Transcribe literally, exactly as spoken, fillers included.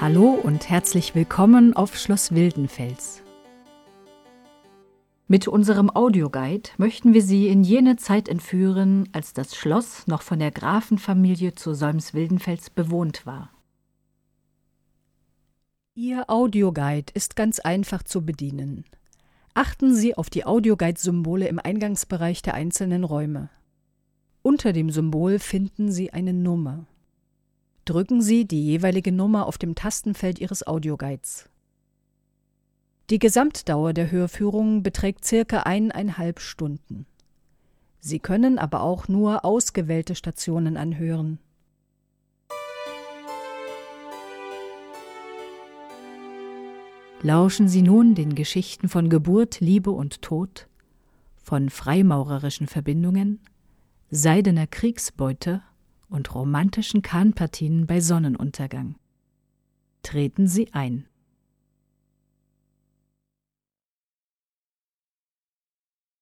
Hallo und herzlich willkommen auf Schloss Wildenfels. Mit unserem Audioguide möchten wir Sie in jene Zeit entführen, als das Schloss noch von der Grafenfamilie zu Solms-Wildenfels bewohnt war. Ihr Audioguide ist ganz einfach zu bedienen. Achten Sie auf die Audioguide-Symbole im Eingangsbereich der einzelnen Räume. Unter dem Symbol finden Sie eine Nummer. Drücken Sie die jeweilige Nummer auf dem Tastenfeld Ihres Audioguides. Die Gesamtdauer der Hörführung beträgt circa eineinhalb Stunden. Sie können aber auch nur ausgewählte Stationen anhören. Lauschen Sie nun den Geschichten von Geburt, Liebe und Tod, von freimaurerischen Verbindungen, seidener Kriegsbeute und romantischen Kahnpartien bei Sonnenuntergang. Treten Sie ein.